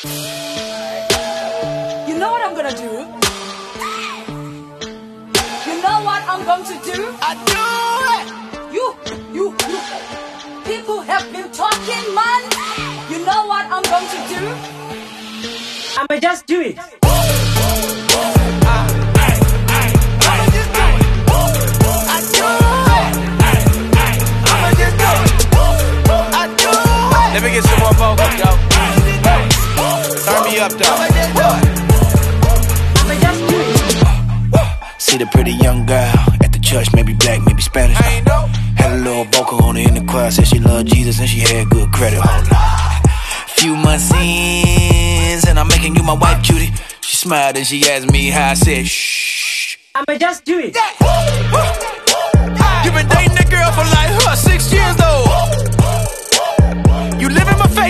You know what I'm gonna do? You know what I'm going to do? I do it. You. People have been talking, man. You know what I'm going to do? I'ma just do it. Let me get some more vocals, yo. Turn me up, though. I'ma just do it. See the pretty young girl at the church, maybe black, maybe Spanish. I ain't know. Had a little vocal on her in the choir, said she loved Jesus and she had good credit. Few months in, and I'm making you my wife, Judy. She smiled and she asked me how. I said, shh. I'ma just do it. You been dating that girl for like 6 years, though. You live in my face.